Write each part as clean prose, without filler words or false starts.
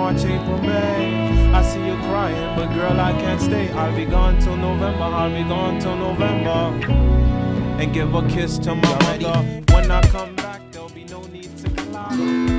March, April, May. I see you crying, but girl, I can't stay. I'll be gone till November, I'll be gone till November. And give a kiss to my mother. When I come back, there'll be no need to cry.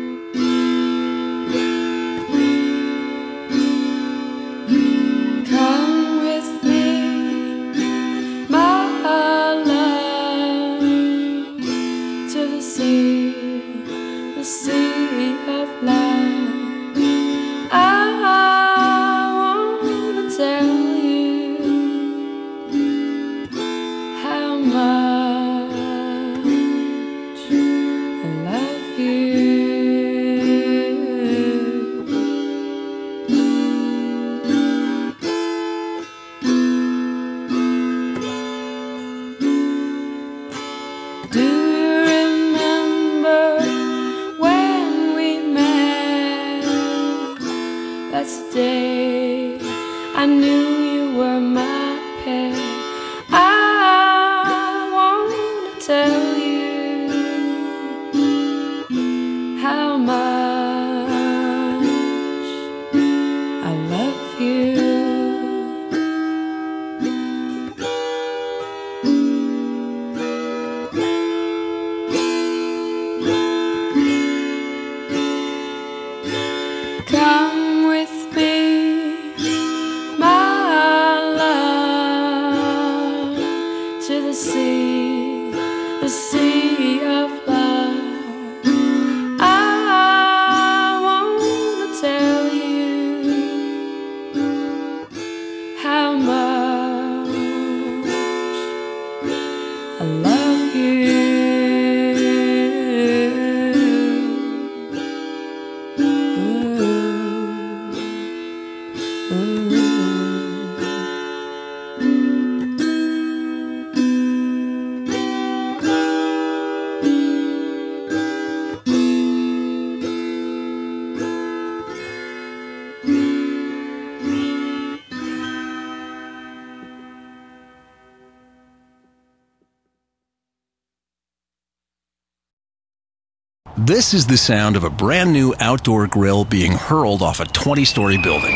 This is the sound of a brand new outdoor grill being hurled off a 20-story building.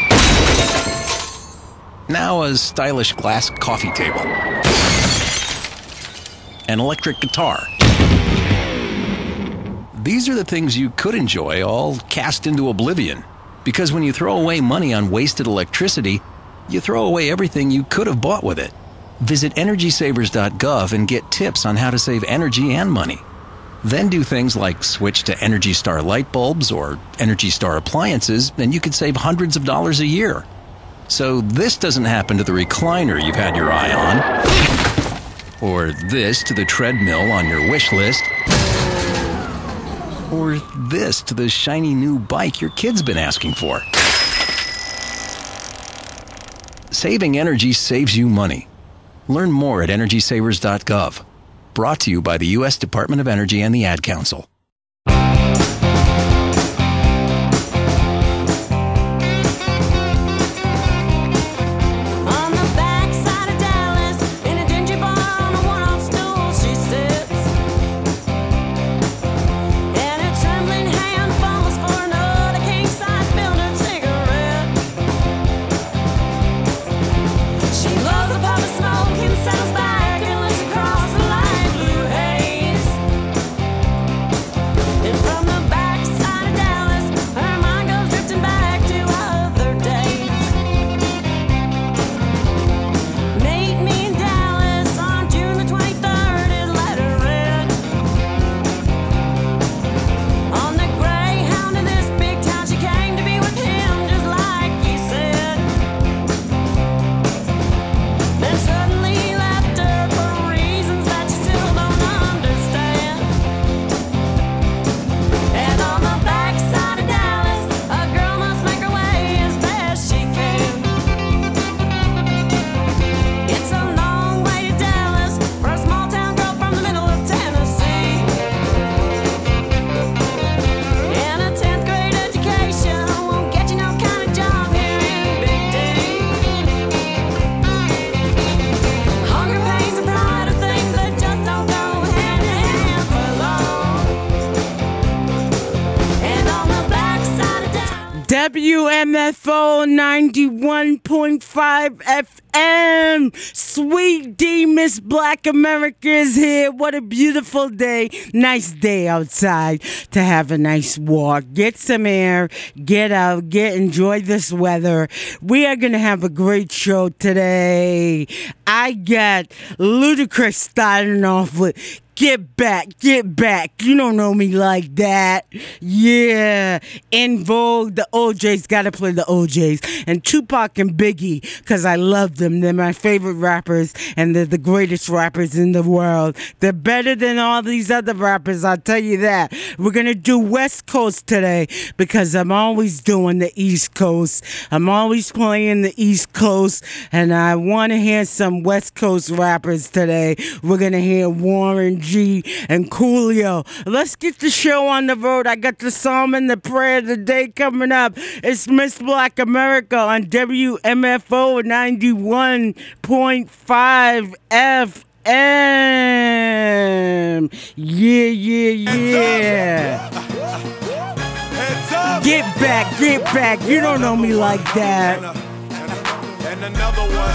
Now a stylish glass coffee table. An electric guitar. These are the things you could enjoy, all cast into oblivion. Because when you throw away money on wasted electricity, you throw away everything you could have bought with it. Visit EnergySavers.gov and get tips on how to save energy and money. Then do things like switch to Energy Star light bulbs or Energy Star appliances, and you could save hundreds of dollars a year. So this doesn't happen to the recliner you've had your eye on, or this to the treadmill on your wish list, or this to the shiny new bike your kid's been asking for. Saving energy saves you money. Learn more at EnergySavers.gov. Brought to you by the U.S. Department of Energy and the Ad Council. WMFO 91.5 FM. Sweet D, Miss Black America is here. What a beautiful day. Nice day outside to have a nice walk. Get some air. Get out. Enjoy this weather. We are going to have a great show today. I got Ludacris starting off with Get back. You don't know me like that. Yeah. In Vogue, the OJs. Gotta play the OJs. And Tupac and Biggie, because I love them. They're my favorite rappers, and they're the greatest rappers in the world. They're better than all these other rappers, I'll tell you that. We're gonna do West Coast today, because I'm always doing the East Coast. I'm always playing the East Coast, and I want to hear some West Coast rappers today. We're gonna hear Warren G and Coolio. Let's get the show on the road. I got the Psalm and the Prayer of the Day coming up. It's Miss Black America on WMFO 91.5 FM. Yeah. Get back. You don't know me like that. And another one.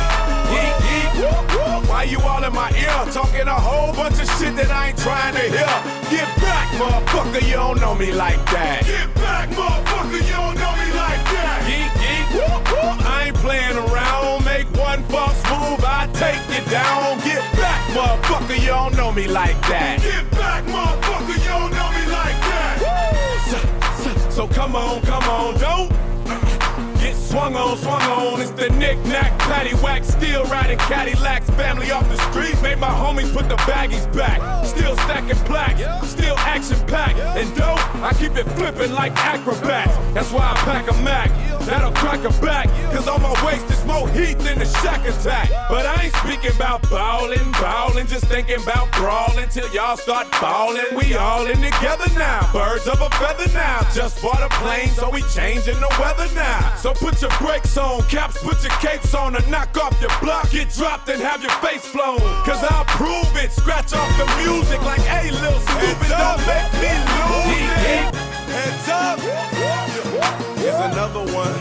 Why you all in my ear? Talking a whole bunch of shit that I ain't trying to hear. Get back, motherfucker, you don't know me like that. Get back, motherfucker, you don't know me like that. Geek. I ain't playing around. Make one false move, I take you down. Get back, motherfucker, you don't know me like that. Get back, motherfucker, you don't know me like that. So come on, don't get swung on. It's the knick-knack, paddywhack, still riding Cadillacs. Family off the street, made my homies put the baggies back. Still stacking plaques, still action-packed. And dope, I keep it flipping like acrobats. That's why I pack a Mac, that'll crack a back. Cause on my waist is more heat than the Shack Attack. But I ain't speaking about ballin', just thinking about brawling till y'all start ballin'. We all in together now, birds of a feather now. Just bought a plane, so we changing the weather now. So put your brakes on, caps, put your capes on, and knock off your block. Get dropped and have your face flown. Cause I'll prove it, scratch off the music like, hey, little stupid, don't make me lose it. Heads up. Here's another one,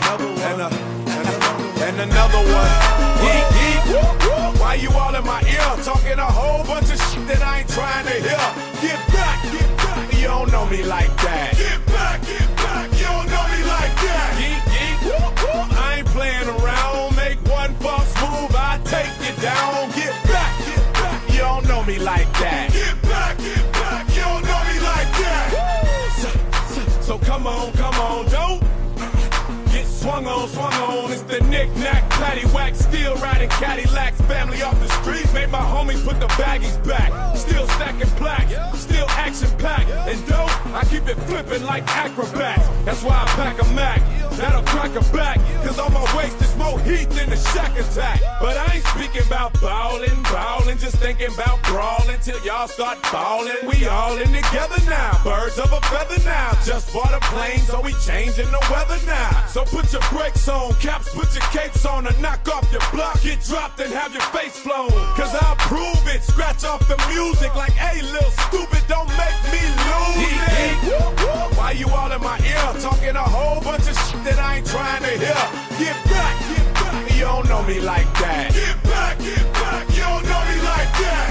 and another one. Why you all in my ear? Talking a whole bunch of shit that I ain't trying to hear. Get back. You don't know me like that. Get back. You don't know me like that. I ain't playing around. Make one false move, I take you down. Get back. You don't know me like that. Get back. You don't know me like that. So come on, don't get swung on. It's the knick-knack, paddywhack, still riding Cadillacs. Family off the street, made my homies put the baggies back. Still stacking plaques, still action-packed. And dope, I keep it flipping like acrobats. That's why I pack a Mac, that'll crack a back. Cause on my waist is more heat than the Shack Attack. But I ain't speaking about ballin', just thinking about brawling till y'all start ballin'. We all in together now, birds of a feather now. Just bought a plane, so we changing the weather now. So put your brakes on, caps, put your capes on, and knock off your block. Get dropped and have your face flown. Cause I'll prove it, scratch off the music like, hey, little stupid, don't make me lose it. Why you all in my ear? Talking a whole bunch of shit that I ain't trying to hear. Get back. You don't know me like that. Get back. You don't know me like that.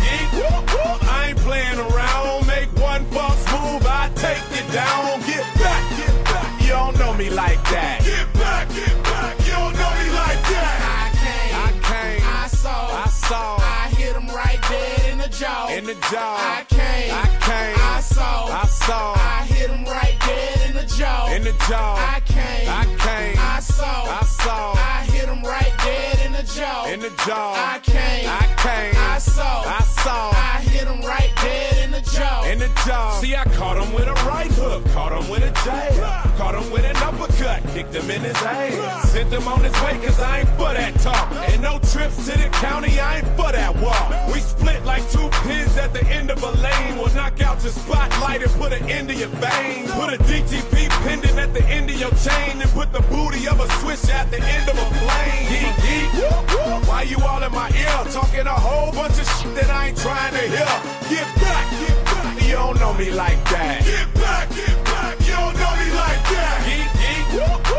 I ain't playing around. Make one false move, I take you down. Get back. You don't know me like that. Get back. You don't know me like that. I came. I saw. I hit him right dead in the jaw. I came. I saw. I hit him right dead in the jaw. I came. I saw. I hit him right dead in the jaw. I came. I saw. I hit him right dead in the jaw. See, I caught him with a right hook, caught him with a jab, caught him with an uppercut, kicked him in his ass. Sent him on his way cause I ain't for that talk. And no trips to the county, I ain't for that walk. We split like two pins at the end of a lane. We'll knock out your spotlight and put an end to your veins. Put a DTP pendant at the end of your chain and put the booty of a switch at the end of a plane. Why you all in my ear? Talking a whole bunch of shit that I ain't trying to hear. Get back. You don't know me like that. Get back. You don't know me like that.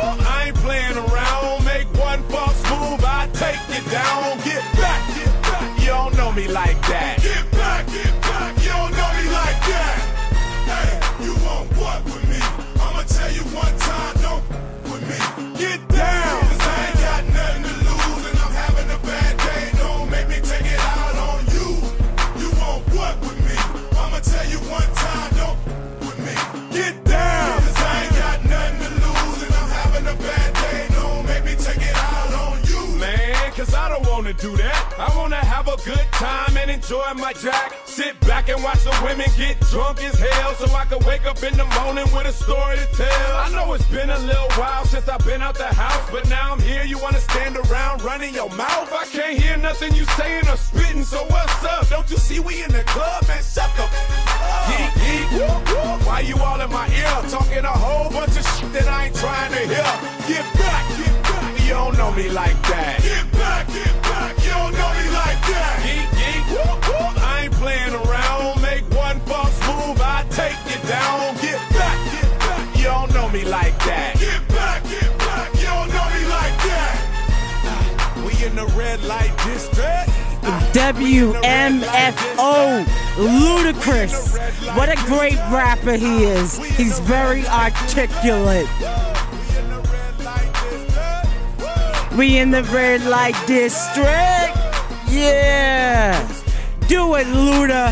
me like that. Get back, you don't know me like that. Hey, you want what with me? I'ma tell you one time, don't with me. Get down. Cause I ain't got nothing to lose and I'm having a bad day. Don't make me take it out on you. You want what with me? I'ma tell you one time, don't with me. Get down. Cause I ain't got nothing to lose and I'm having a bad day. Don't make me take it out on you. Man, cause I don't wanna do that. I wanna have a good time and enjoy my jack. Sit back and watch the women get drunk as hell, so I can wake up in the morning with a story to tell. I know it's been a little while since I've been out the house, but now I'm here, you wanna stand around running your mouth? I can't hear nothing you saying or spitting, so what's up? Don't you see we in the club, man? Shut the up. Geek, geek, whoop, whoop. Why you all in my ear, talking a whole bunch of shit that I ain't trying to hear? Get back, you don't know me like that. Get back, you don't know me like that. Geek, geek, whoop, whoop. I ain't playing around. Make one false move, I take you down. Get back, you don't know me like that. Get back, you don't know me like that. We in the red light district. WMFO, Ludacris. What a great rapper he is. He's very articulate. We in the red light district. Yeah. Do it, Luda.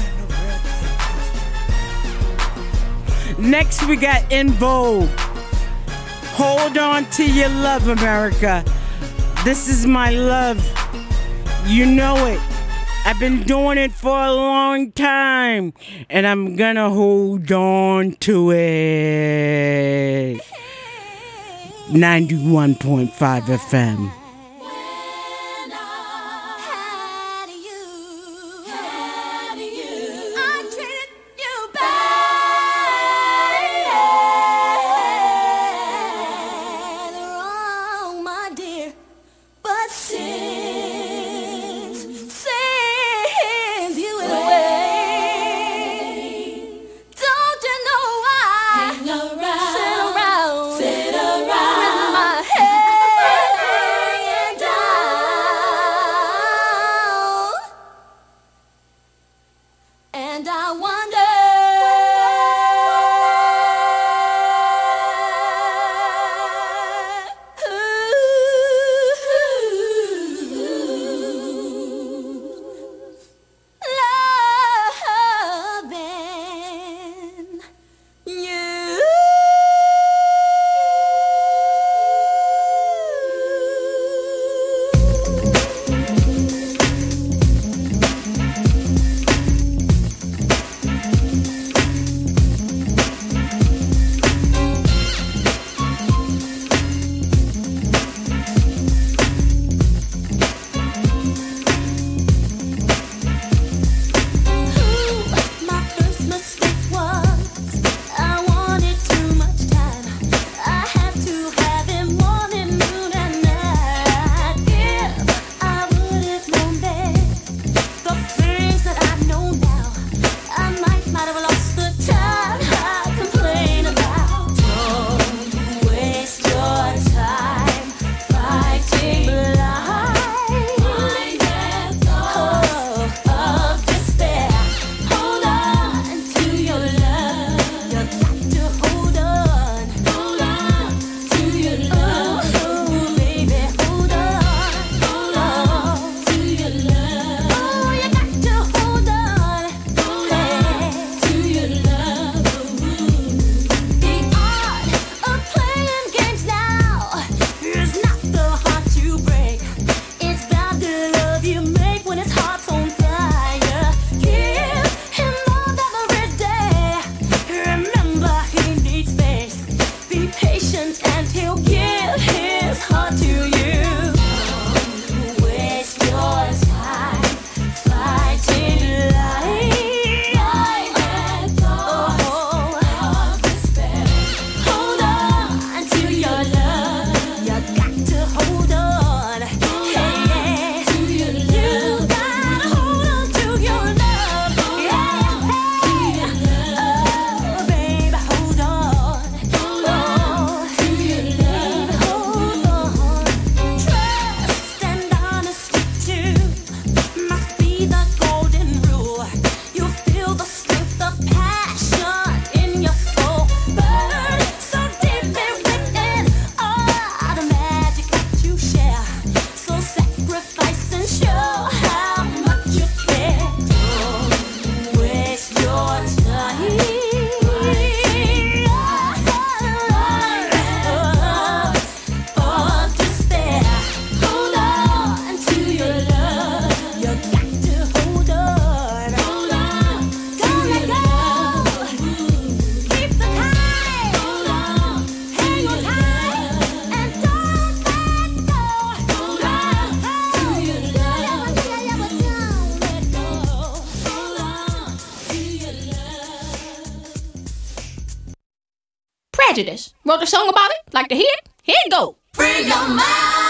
Next we got In Vogue. Hold on to your love, America. This is my love. You know it. I've been doing it for a long time, and I'm gonna hold on to it. 91.5 FM. Prejudice. Wrote a song about it. Like to hear it? Here it go. Free your mind.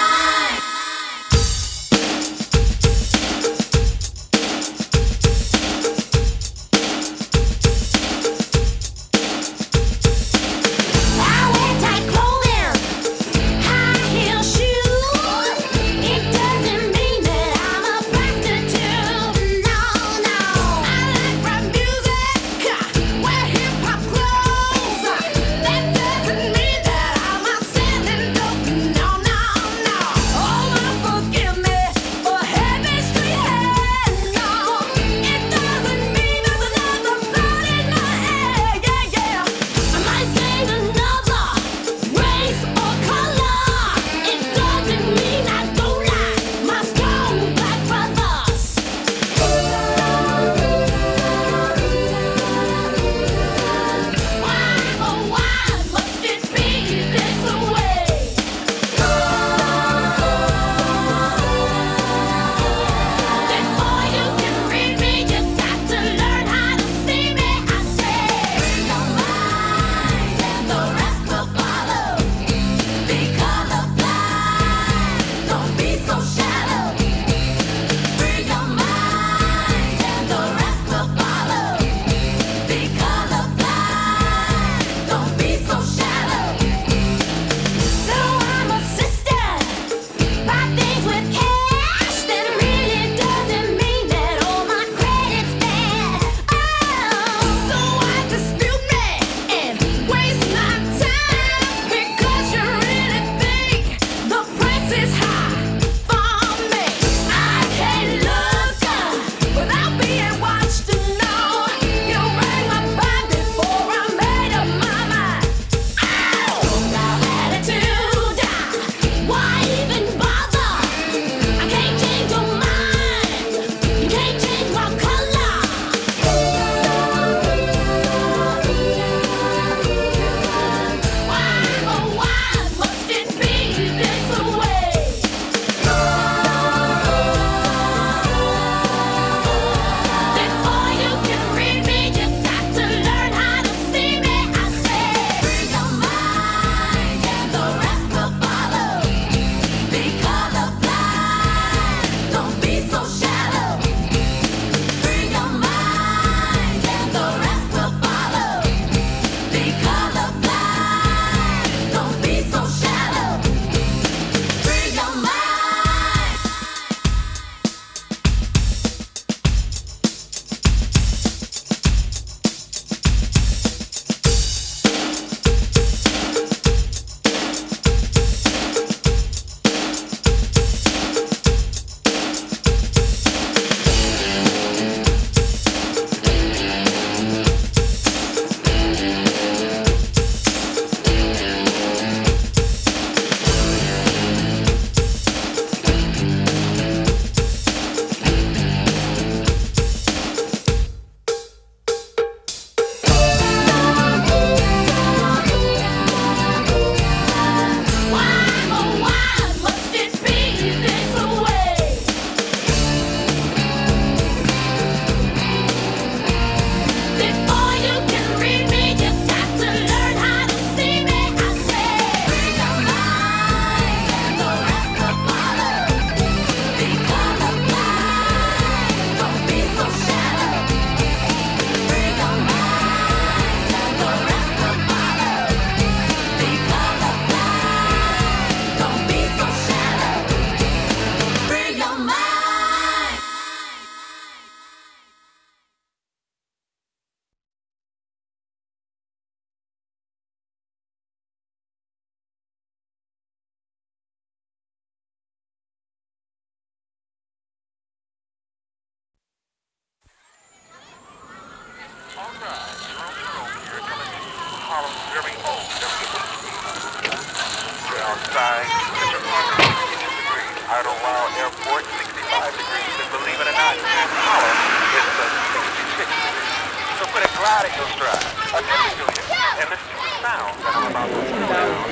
Outside, Central Park, 62 degrees. Idlewild Airport, 65 degrees. And believe it or not, in Holland, it's 66 degrees. So put a glide in your stride, a nipple to you, and listen to the sound that I'm about to throw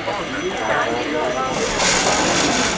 down on this.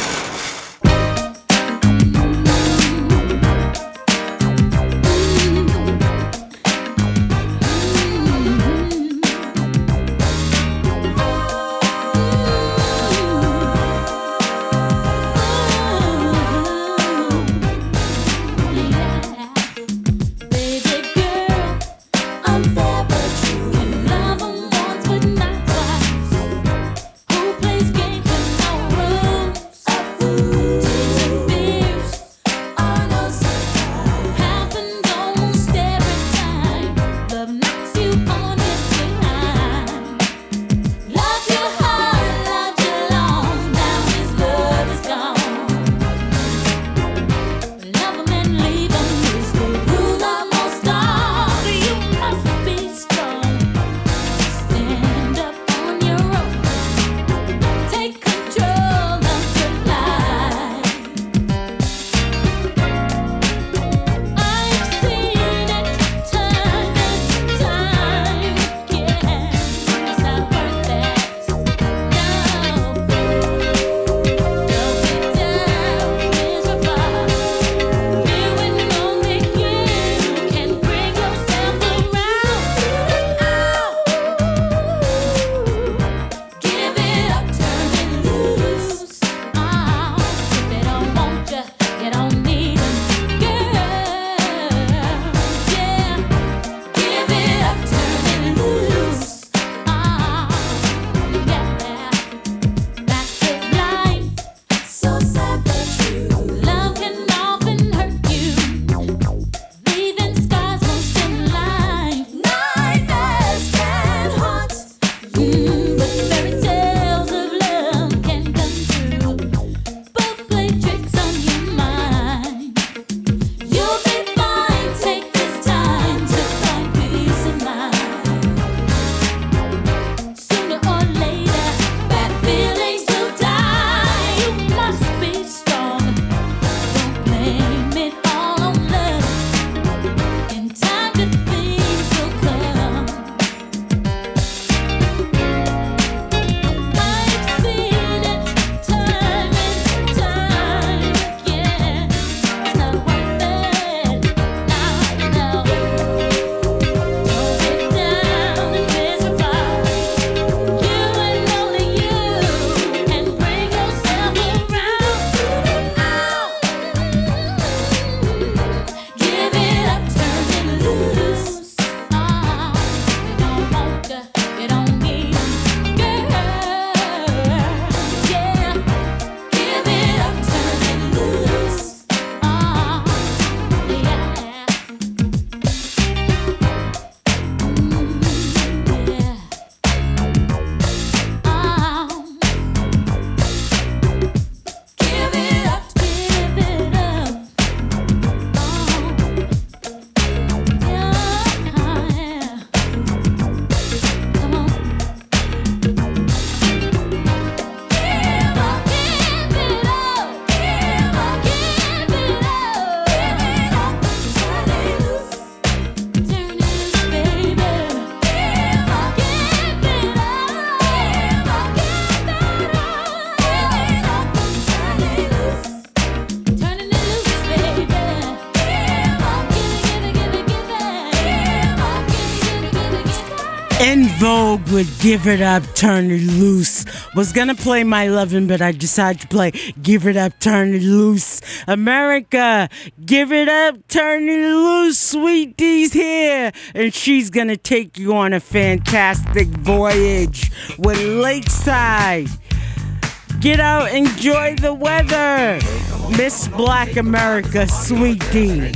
In Vogue would Give It Up, Turn It Loose. Was gonna play My Lovin', but I decided to play Give It Up, Turn It Loose. America, give it up, turn it loose. Sweet D's here, and she's gonna take you on a fantastic voyage with Lakeside. Get out, enjoy the weather. Miss Black America, Sweet D,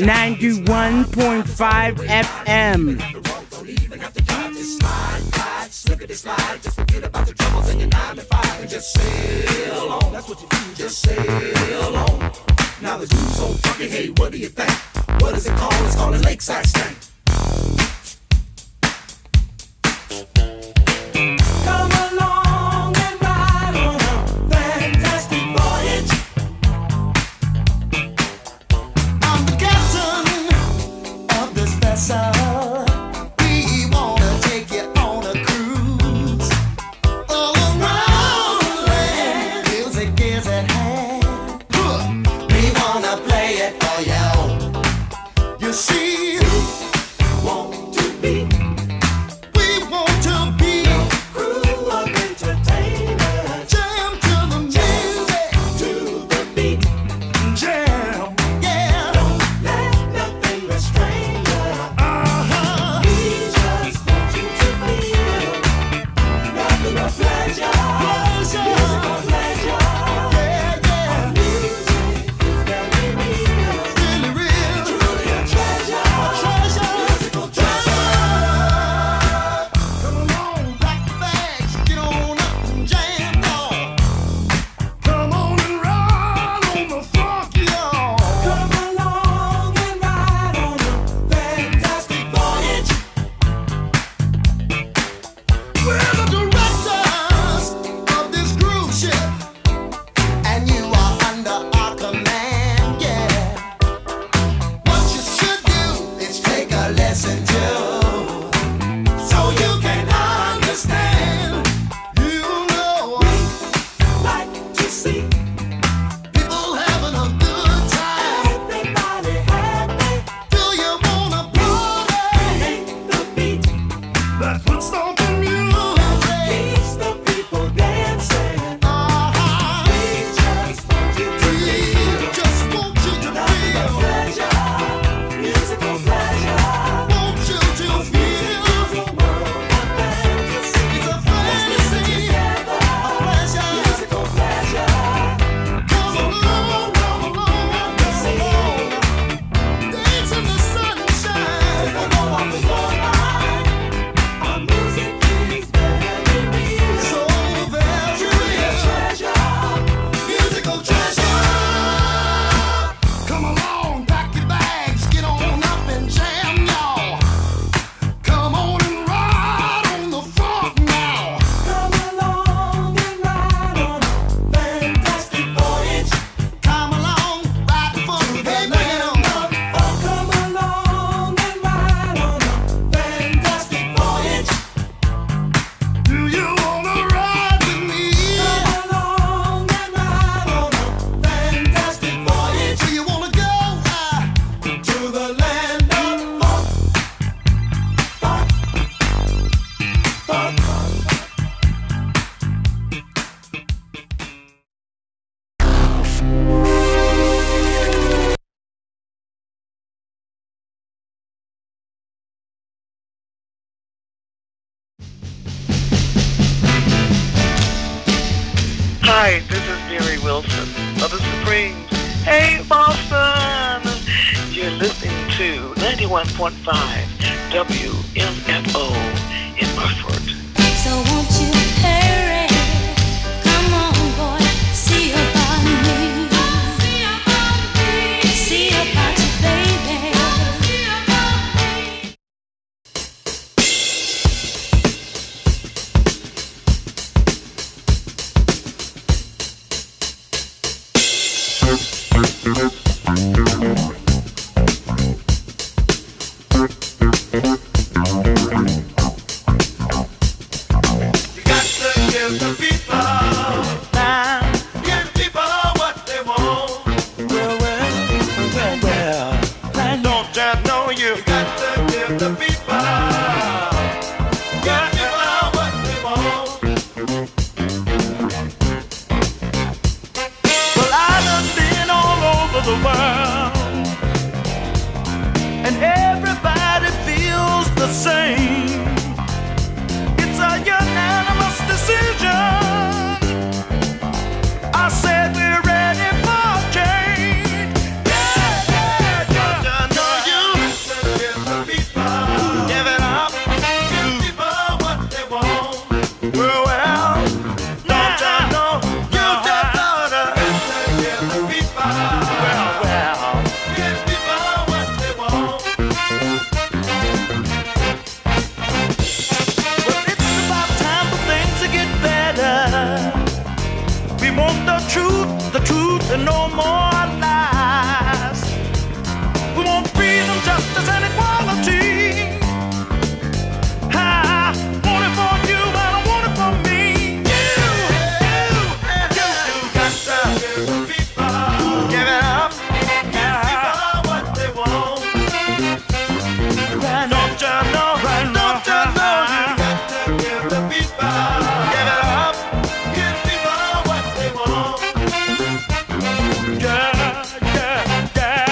91.5 FM. Slide, just forget about the troubles in your 9 to 5 and just sail on. That's what you do, just sail on. Now the dude's so funky, hey, what do you think? What is it called? It's called a Lakeside Stank. Come along and ride on a fantastic voyage. I'm the captain of this vessel. Hi, this is Mary Wilson of the Supremes. Hey, Boston! You're listening to 91.5 WMFO in Murford. So won't you hurry? Come on, boy, see about me. See about you, baby. You got to give the people We want the truth, and no more lies. We want freedom, justice, and equality. I want it for you, and I want it for me. You got to give the people, give it up, give people what they want. Don't you know, don't you know, you got to give the people, give it up, give people what they want. Yeah, yeah, yeah.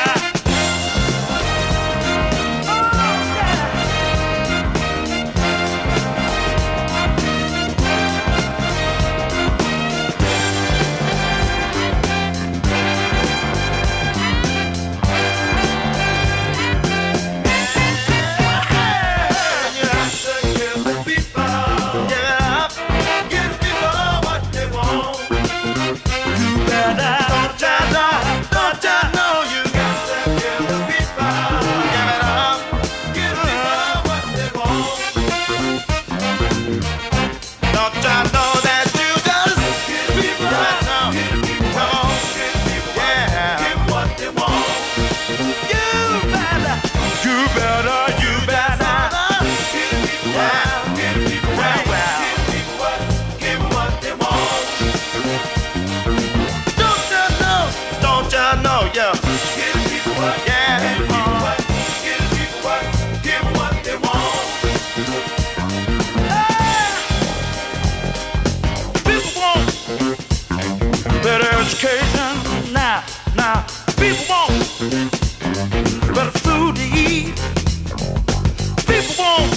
Better education, now, people want better food to eat. People want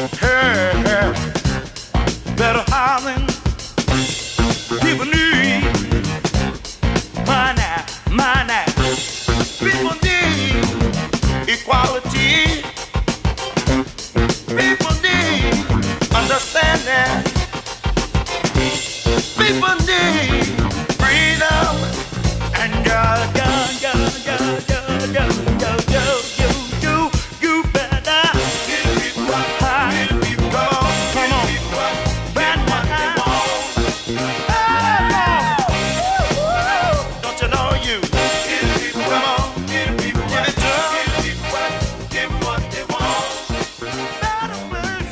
better housing. People need money. People need equality. People need understanding. People need freedom and you better get people high. Come on, right now. Don't you know you? Come on, give it to them. Give them what they want. Better place,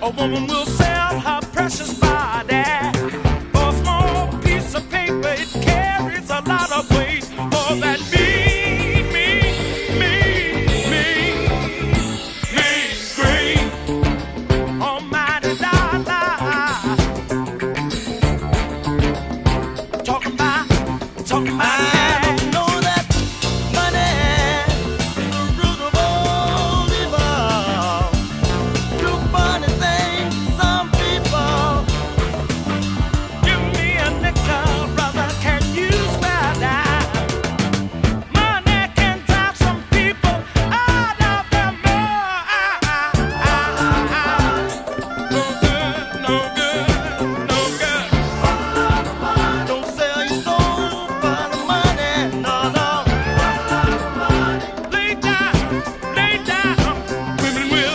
A woman will sell her precious body for a small piece of paper. It carries a lot of weight for that mean, great almighty dollar. Talking about I don't know that money is the root of all evil. Do funny things to some people. Give me a nickel, brother, can you spare that? Money can drive some people out of their mind. No good, no good, no good. Don't sell your soul for the money, no, no. Lay down, women will.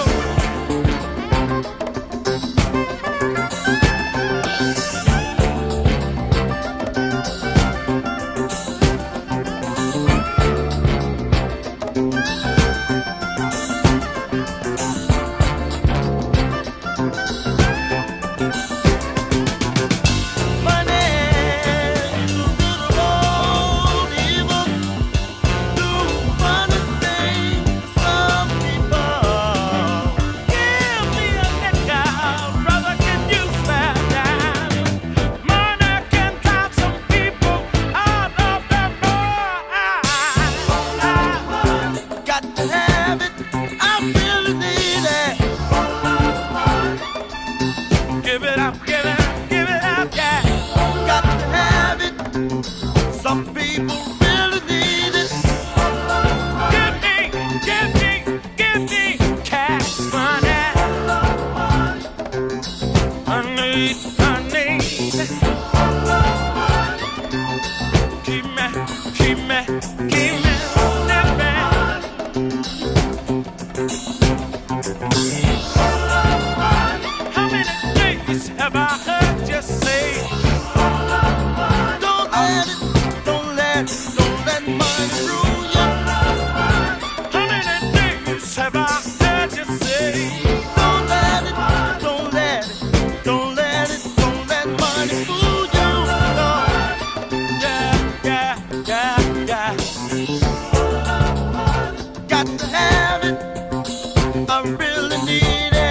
Money is the root of all evil. Do funny things to some people. Give me a nickel, brother, can you spare that? Money can drive some people out of their mind. Got to have it, I really need it. Give it up, give it up, yeah. Got to have it. Some people really need it. Give me cash money. I need. Keep me living. How many days have I heard you say? Don't let money rule you. How many days have I heard you say? Don't let money fool you. No. Yeah. Got to have it. I really need it.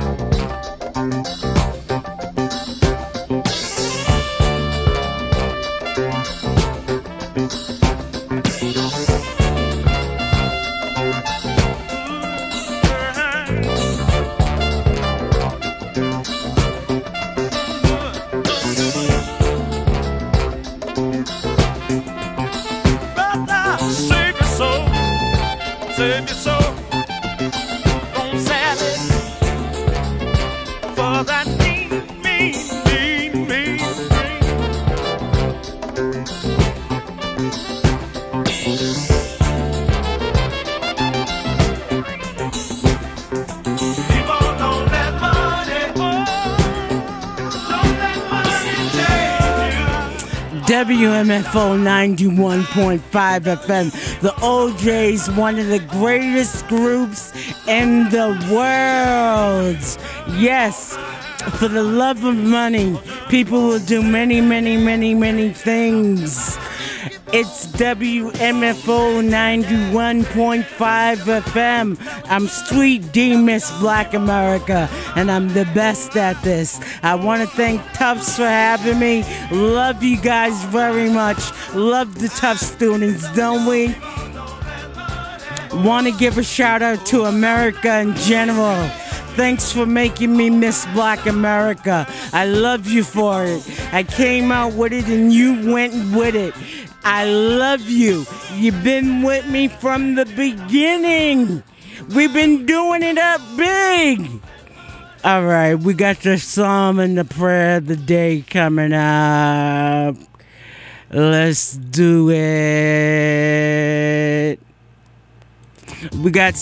Brother, save your soul. Don't sell it for that mean. People don't let money change you. WMFO 91.5 FM. The OJ's one of the greatest groups in the world. Yes, for the love of money, people will do many things. It's WMFO 91.5 FM. I'm Sweet D, Miss Black America, and I'm the best at this. I want to thank Tufts for having me. Love you guys very much. Love the Tufts students, don't we? Want to give a shout out to America in general. Thanks for making me Miss Black America. I love you for it. I came out with it and you went with it. I love you. You've been with me from the beginning. We've been doing it up big. All right, we got the psalm and the prayer of the day coming up. Let's do it. We got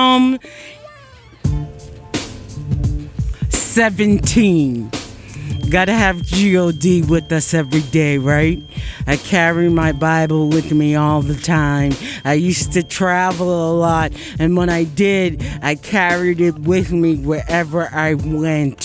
Psalm 17. Gotta have God with us every day, right? I carry my Bible with me all the time. I used to travel a lot, and when I did, I carried it with me wherever I went.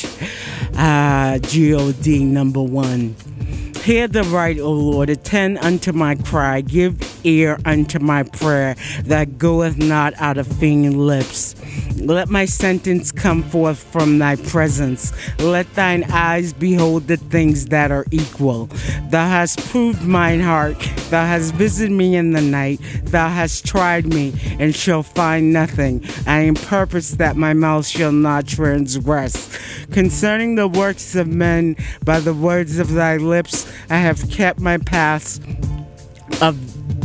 God, number one. Hear the right, O Lord, attend unto my cry, give ear unto my prayer that goeth not out of vain lips. Let my sentence come forth from thy presence. Let thine eyes behold the things that are equal. Thou hast proved mine heart. Thou hast visited me in the night. Thou hast tried me and shall find nothing. I am purposed that my mouth shall not transgress. Concerning the works of men, by the words of thy lips, I have kept my paths of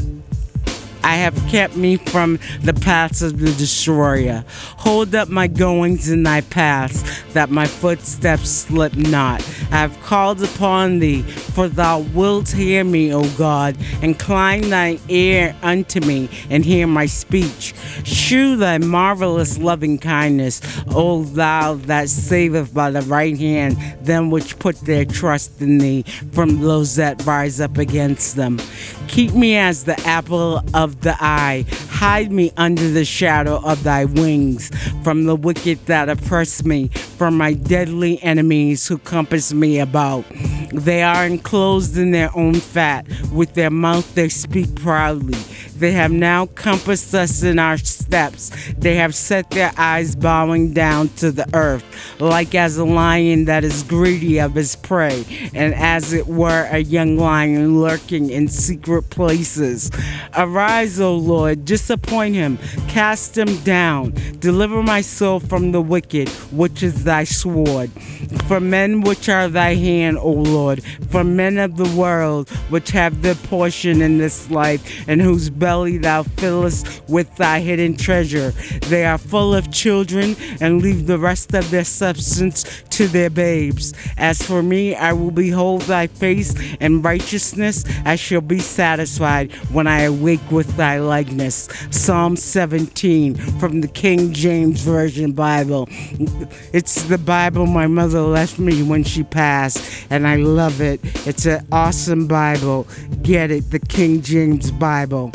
I have kept me from the paths of the destroyer. Hold up my goings in thy paths, that my footsteps slip not. I have called upon thee, for thou wilt hear me, O God. Incline thine ear unto me, and hear my speech. Shew thy marvelous loving kindness, O thou that saveth by the right hand them which put their trust in thee, from those that rise up against them. Keep me as the apple of the eye. Hide me under the shadow of thy wings, from the wicked that oppress me, from my deadly enemies who compass me about. They are enclosed in their own fat. With their mouth they speak proudly. They have now compassed us in our steps. They have set their eyes bowing down to the earth, like as a lion that is greedy of his prey, and as it were a young lion lurking in secret places. Arise, O Lord, disappoint him, cast him down. Deliver my soul from the wicked, which is thy sword. For men which are thy hand, O Lord, for men of the world, which have their portion in this life, and whose belly thou fillest with thy hidden treasure. They are full of children, and leave the rest of their substance to their babes. As for me, I will behold thy face, and righteousness I shall be satisfied when I awake with thy likeness. Psalm 17 from the King James Version Bible. It's the Bible my mother left me when she passed, and I love it. It's an awesome Bible. Get it, the King James Bible.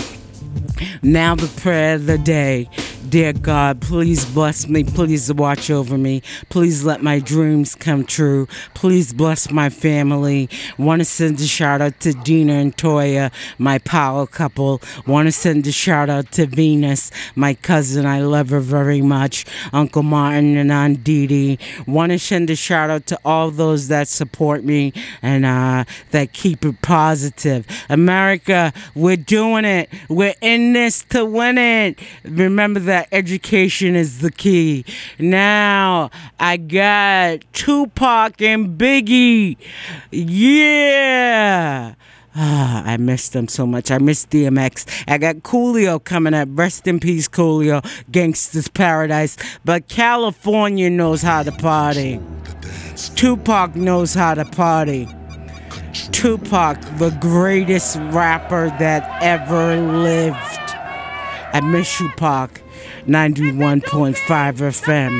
Now the prayer of the day. Dear God, please bless me. Please watch over me. Please let my dreams come true. Please bless my family. Want to send a shout out to Dina and Toya, my power couple. Want to send a shout out to Venus, my cousin. I love her very much. Uncle Martin and Aunt Dee Dee. Want to send a shout out to all those that support me and that keep it positive. America, we're doing it. We're in this to win it. Remember that education is the key. Now I got Tupac and Biggie. Yeah. I missed them so much. I missed DMX. I got Coolio coming up. Rest in peace, Coolio. Gangsta's Paradise. But California knows how to party. Tupac knows how to party. Tupac, the greatest rapper that ever lived. I miss you, Pac. 91.5 FM.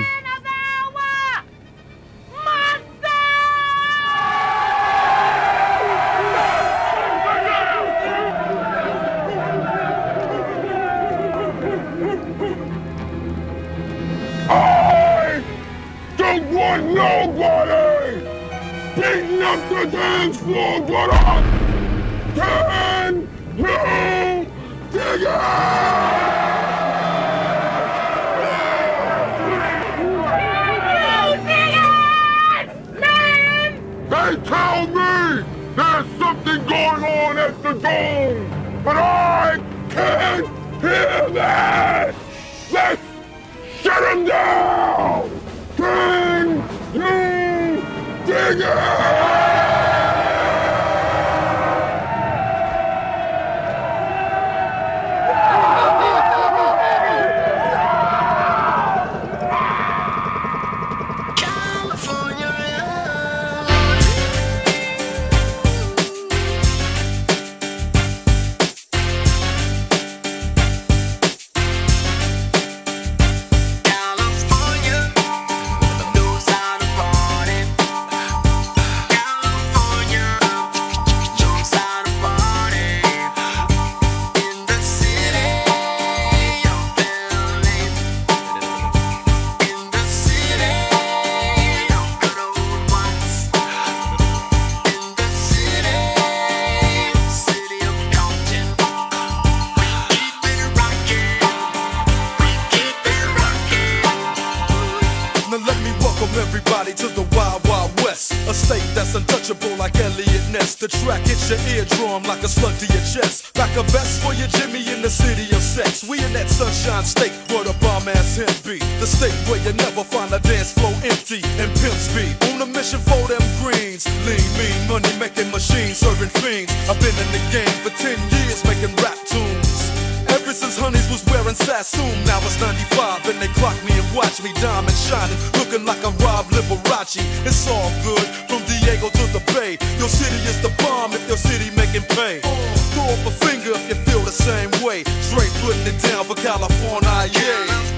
I don't want nobody beating up the dance floor, but I can you dig it? They tell me there's something going on at the dome, but I can't hear that. Let's shut him down. Can you dig it? Now let me welcome everybody to the Wild Wild West, a state that's untouchable like Elliot Ness. The track hits your eardrum like a slug to your chest. Back a vest for your Jimmy in the city of sex. We in that sunshine state where the bomb ass him be. The state where you never find a dance floor empty and pimp speed. On a mission for them greens. Lean, mean, money making machines, serving fiends. I've been in the game for 10 years making rap tunes. Ever since Honeys was wearing Sassoon, now it's 95 and they clock me and watch me diamond shining, looking like I'm Rob Liberace. It's all good from Diego to the Bay. Your city is the bomb if your city making pay. Throw up a finger if you feel the same way. Straight putting it down for California, yeah.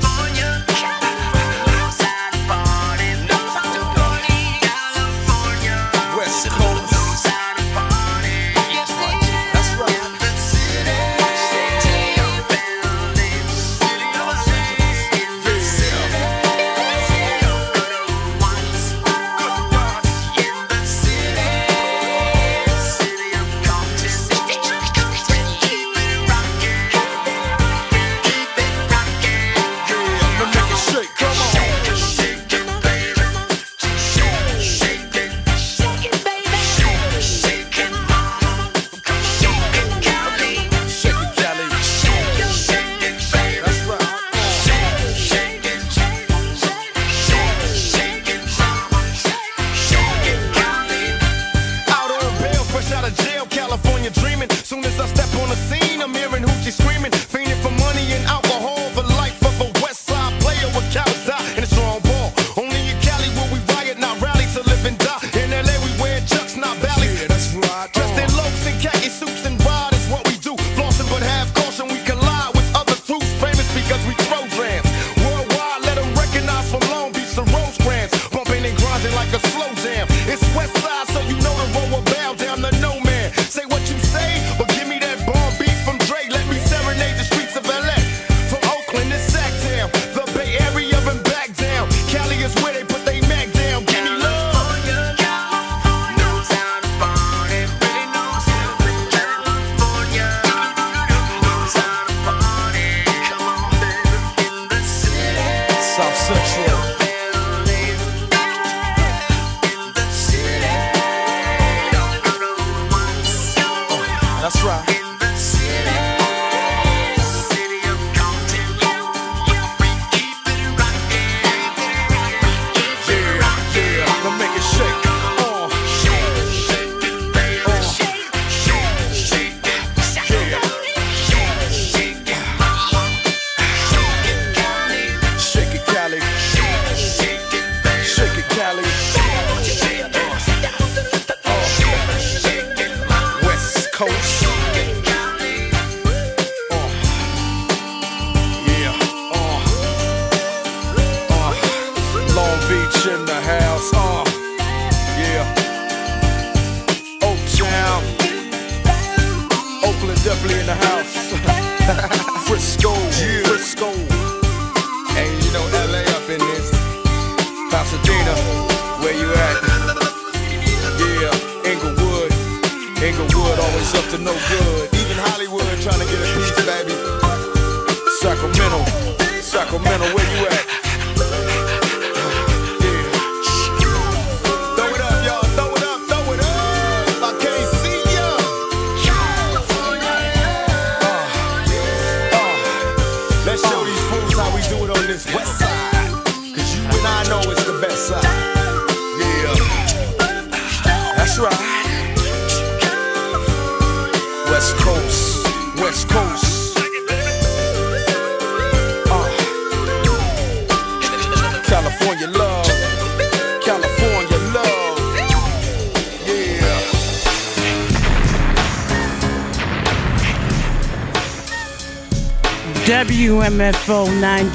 WMFO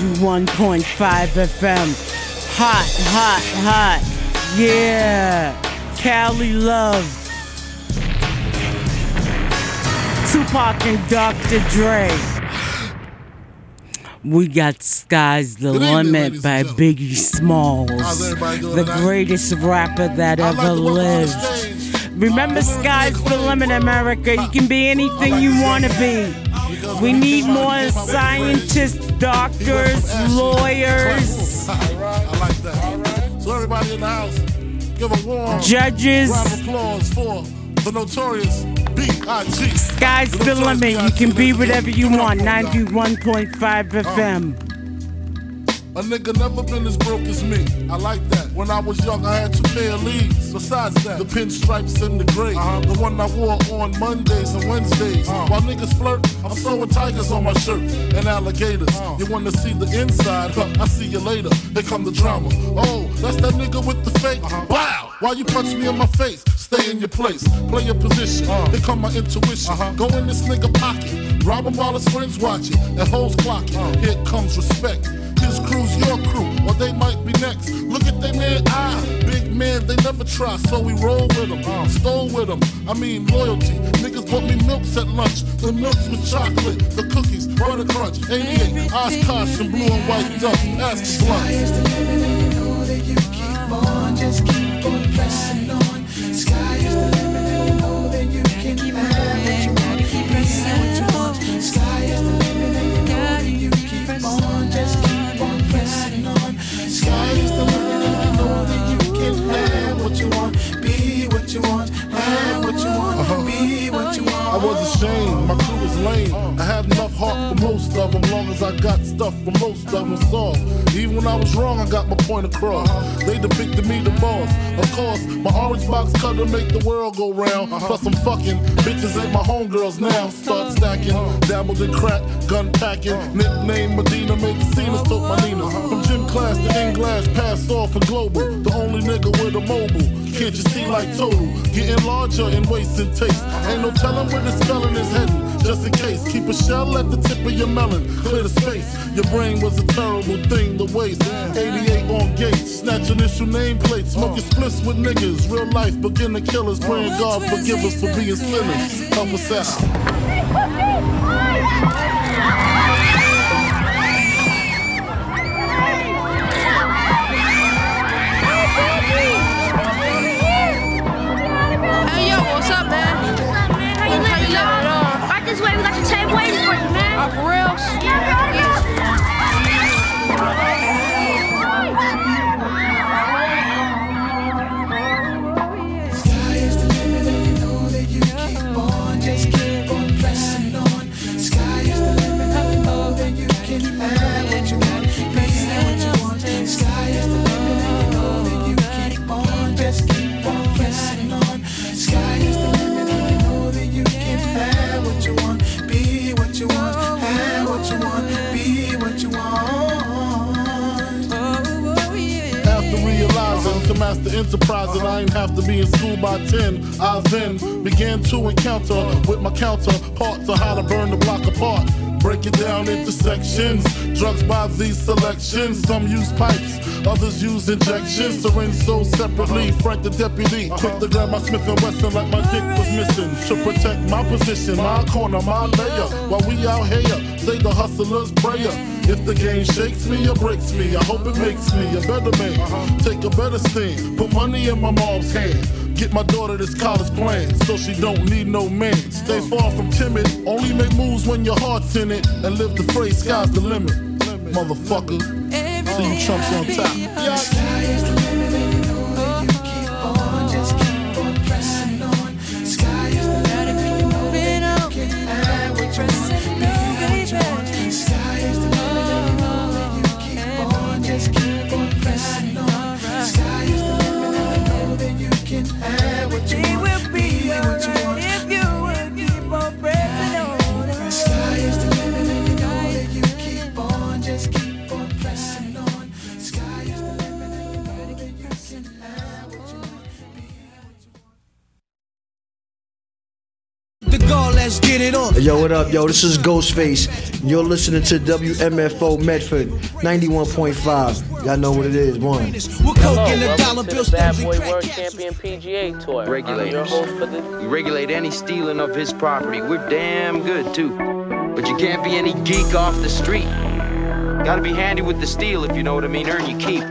91.5 FM. Hot, hot, hot. Yeah. Cali Love. Tupac and Dr. Dre. We got Sky's the Limit by Biggie Smalls, the greatest rapper that ever lived. Remember, Sky's the limit, America. You can be anything you want to be. We need more scientists, doctors, lawyers. I like that. in the house. Give a warm Judges. round of applause for the notorious B.I.G. Sky's the limit. You can be whatever you want. 91.5 FM. A nigga never been as broke as me. I like that. When I was young, I had 2 pair of leaves. Besides that, the pinstripes and the gray. The one I wore on Mondays and Wednesdays. While niggas flirt, I'm sewing tigers on my shirt and alligators. You wanna see the inside? Huh, I see you later. Here come the drama. Oh, that's that nigga with the fake. Wow! Why you punch me in my face? Stay in your place. Play your position. Here come my intuition. Go in this nigga pocket. Rob him while his friends watching and hoes clocking. Here comes respect. His crew's your crew, or they might be next. Look at they man eye. Big man, they never try, so we roll with them. Stole with them, I mean loyalty. Niggas bought me milks at lunch. The milks with chocolate, the cookies, butter crunch, 88, Oshkosh, and blue and white dust. Ask the blunt. Sky is the limit and you know that you keep on, just keep on pressing on. Sky is the limit and you know that you can have what you want, be what you want. Sky is the limit and you know that you keep on, just keep on pressing on. Sky is the limit and you know that you can have what you want, be what you want, have what you want, be what you want. I was ashamed, my crew was lame. I had enough heart for most of them, long as I got stuff for most of them solved. Even when I was wrong, I got my point across. They depicted me the boss. Of course, my orange box cutter make the world go round. Plus I'm fucking bitches ain't my homegirls now. Start stacking, dabbled in crack, gun packing. Nickname Medina, made the scenes, took my Nina. From gym class to English, passed off for global. The only nigga with a mobile. Can't you see like total? Getting larger in waist and taste. Ain't no telling where this felon is heading. Just in case, keep a shell at the tip of your melon. Clear the space. Your brain was a terrible thing to waste. 88 on gates, snatch initial nameplates. Smoking splits with niggas. Real life beginner killers. Praying God forgive us for being sinners. Help us out. Hey yo, what's up, man? What's up, man? How you living, dog? Right this way, we got your tape waiting for you, man. Oh, for real? Sky is the limit and you know that you keep on, just keep on pressing on. Sky is the limit and you know that you can have what you want, be what you want. Sky is the limit and you know that you keep on, just keep on pressing on. Sky is the limit and you know that you can have what you want, be what you want, have what you want, be what you want. After realizing to master enterprise and I ain't have to be in school by 10, I then began to encounter with my counterparts on how to burn the block apart. Break it down into sections. Drugs by these selections. Some use pipes, others use injections. Syringe sold separately. Frank the deputy, quick to grab my Smith & Wesson like my dick was missing. To protect my position, my corner, my layer. While we out here, say the hustler's prayer. If the game shakes me or breaks me, I hope it makes me a better man. Take a better stand, put money in my mom's hand. Get my daughter this college plan, so she don't need no man. Stay far from timid, only make moves when your heart's in it. And live the phrase, sky's the limit. Motherfucker, see you chumps on top. Yeah. Sky is the limit and you know that you keep on, just keep on pressing on. Sky is the limit and you know that you can have what you want, be what you want. Sky is the limit and you know that you keep on, just keep on pressing on. Sky is the limit and you know that you can have what you want, be what you want. If you will keep on pressing on. Sky is the limit and you know that you keep on, just keep on pressing on. Sky is the limit and you know that you can have what you want, be what you want. The goal, let's get it on. Yo, what up, yo? This is Ghostface. You're listening to WMFO Medford 91.5. Y'all know what it is, one. Hello, welcome to the Bad Boy World Champion PGA Tour. Regulate. I'm your host for the... We regulate any stealing of his property. We're damn good, too. But you can't be any geek off the street. Gotta be handy with the steel, if you know what I mean. Earn your keep.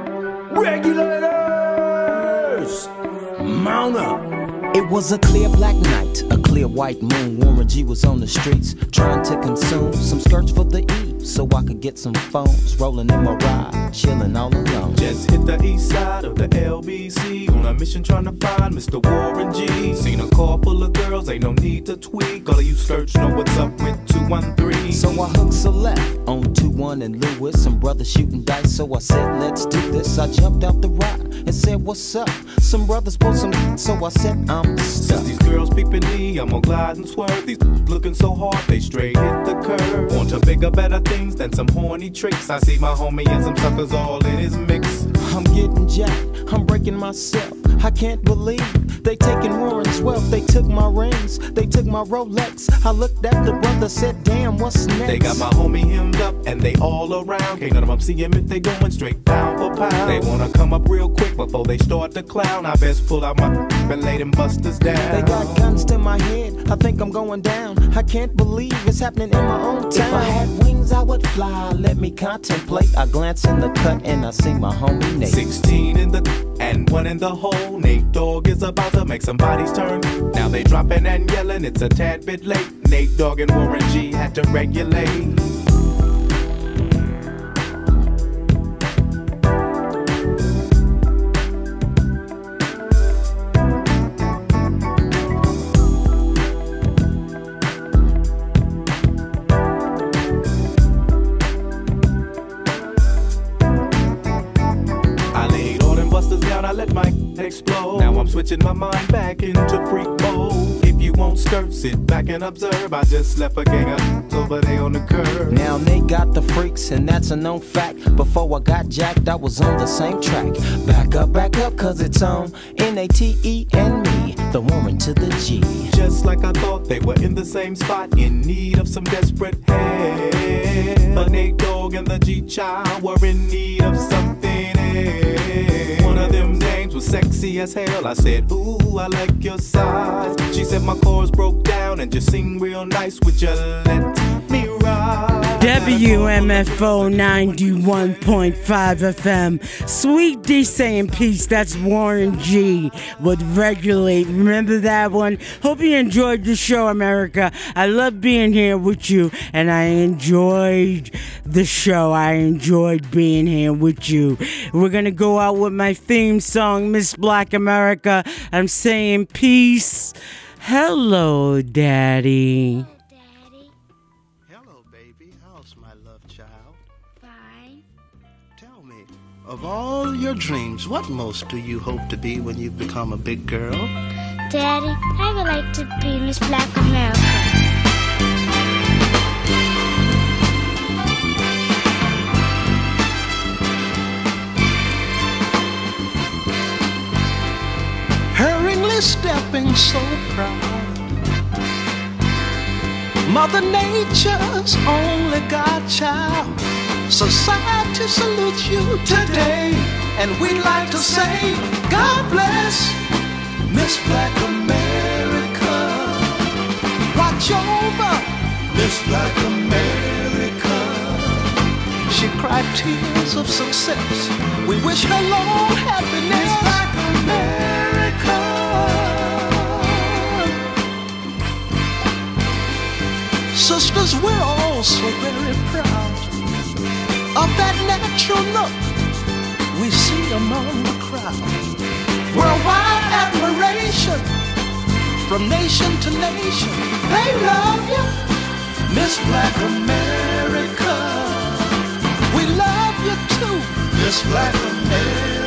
Regulators! Mount up. It was a clear black night, a clear white moon. Warren G was on the streets, trying to consume some skirts for the E, so I could get some phones rolling in my ride. chillin' all alone. Just hit the east side of the LBC on a mission trying to find Mr. Warren G. Seen a car full of girls, ain't no need to tweak. All of you search know what's up with 213. So I hooked a left on 21 and Lewis. Some brothers shooting dice, so I said, let's do this. I jumped out the ride and said, what's up? Some brothers pulled some, so I said, I'm stuck. Since these girls peeping me, I'm gonna glide and swerve. These looking so hard, they straight hit the curve. Want to bigger, better things than some horny tricks. I see my homie and some suckers all in his mix. I'm getting jacked, I'm breaking myself. I can't believe they taking Warren's wealth. They took my rings, they took my Rolex. I looked at the brother, said, damn, what's next? They got my homie hemmed up and they all around. Can't none of them see him if they going straight pound for pound. They wanna come up real quick before they start to clown. I best pull out my and lay them busters down. They got guns to my head, I think I'm going down. I can't believe it's happening in my own town. If I had wings, I would fly, let me contemplate. I glance in the cut and I see my homie Nate. 16 in the and 1 in the hole. Nate Dogg is about to make somebody's turn. Now they dropping and yelling, it's a tad bit late. Nate Dogg and Warren G had to regulate. I let my explode. Now I'm switching my mind back into freak mode. If you won't skirt, sit back and observe. I just left a gang of over there on the curb. Now they got the freaks and that's a known fact. Before I got jacked, I was on the same track. Back up, cause it's on N-A-T-E and me, the Warren to the G. Just like I thought, they were in the same spot, in need of some desperate help. The Nate Dogg and the G-Child were in need of something else. One of them names was sexy as hell. I said, ooh, I like your size. She said my chords broke down and just sing real nice. Would you let me ride? WMFO 91.5 FM. Sweet D saying peace. That's Warren G with Regulate. Remember that one? Hope you enjoyed the show, America. I love being here with you, and I enjoyed the show. I enjoyed being here with you. We're going to go out with my theme song, Miss Black America. I'm saying peace. Hello, Daddy. Of all your dreams, what most do you hope to be when you become a big girl? Daddy, I would like to be Miss Black America. Hurriedly stepping so proud, Mother Nature's only godchild. Society salutes you today, and we'd like to say, God bless Miss Black America. Watch over Miss Black America. She cried tears of success. We wish her long happiness. Miss Black America. Sisters, we're all so very proud of that natural look we see among the crowd. Worldwide admiration from nation to nation. They love you, Miss Black America. We love you too, Miss Black America.